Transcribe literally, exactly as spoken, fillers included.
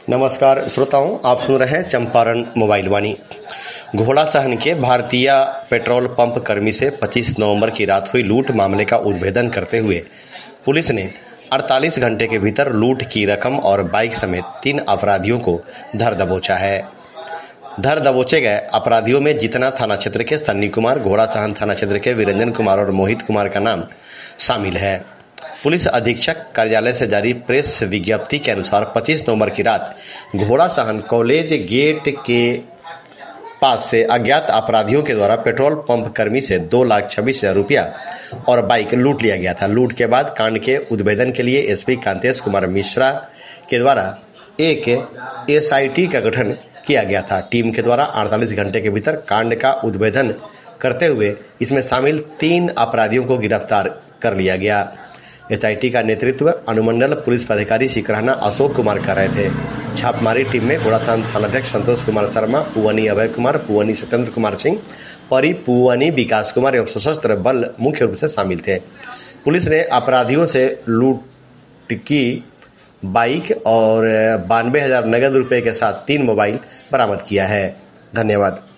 नमस्कार श्रोताओं, आप सुन रहे हैं चंपारण मोबाइल वाणी। घोड़ा सहन के भारतीय पेट्रोल पंप कर्मी से पच्चीस नवंबर की रात हुई लूट मामले का उद्भेदन करते हुए पुलिस ने अड़तालीस घंटे के भीतर लूट की रकम और बाइक समेत तीन अपराधियों को धर दबोचा है। धर दबोचे गए अपराधियों में जितना थाना क्षेत्र के सन्नी कुमार, घोड़ा सहन थाना क्षेत्र के वीरंजन कुमार और मोहित कुमार का नाम शामिल है। पुलिस अधीक्षक कार्यालय से जारी प्रेस विज्ञप्ति के अनुसार पच्चीस नवंबर की रात घोड़ा सहन कॉलेज गेट के पास से अज्ञात अपराधियों के द्वारा पेट्रोल पंप कर्मी से दो लाख छब्बीस हजार रुपया और बाइक लूट लिया गया था। लूट के बाद कांड के उद्भेदन के लिए एसपी कांतेश कुमार मिश्रा के द्वारा एक एसआईटी का गठन किया गया था। टीम के द्वारा अड़तालीस घंटे के भीतर कांड का उद्भेदन करते हुए इसमें शामिल तीन अपराधियों को गिरफ्तार कर लिया गया। एसआईटी का नेतृत्व अनुमंडल पुलिस पदाधिकारी सिकरहना अशोक कुमार कर रहे थे। छापामारी टीम में घोड़ा सहन थानाध्यक्ष संतोष कुमार शर्मा, पुअनी अभय कुमार, पुअनी सत्येंद्र कुमार सिंह, परी पुअनी विकास कुमार एवं सशस्त्र बल मुख्य रूप से शामिल थे। पुलिस ने अपराधियों से लूट की बाइक और बानवे हजार नगद रुपए के साथ तीन मोबाइल बरामद किया है। धन्यवाद।